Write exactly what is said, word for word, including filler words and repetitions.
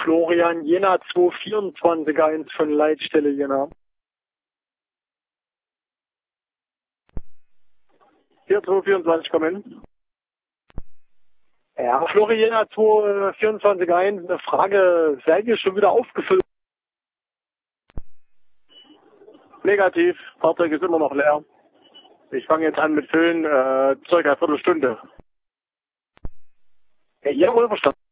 Florian Jena zwei vierundzwanzig eins von Leitstelle Jena. vier zwei vierundzwanzig, komm hin. Ja, Florian Jena zwei vierundzwanzig eins, eine Frage, seid ihr schon wieder aufgefüllt? Negativ, Fahrzeug ist immer noch leer. Ich fange jetzt an mit Füllen, äh, circa eine Viertelstunde. Ja, jawohl, verstanden.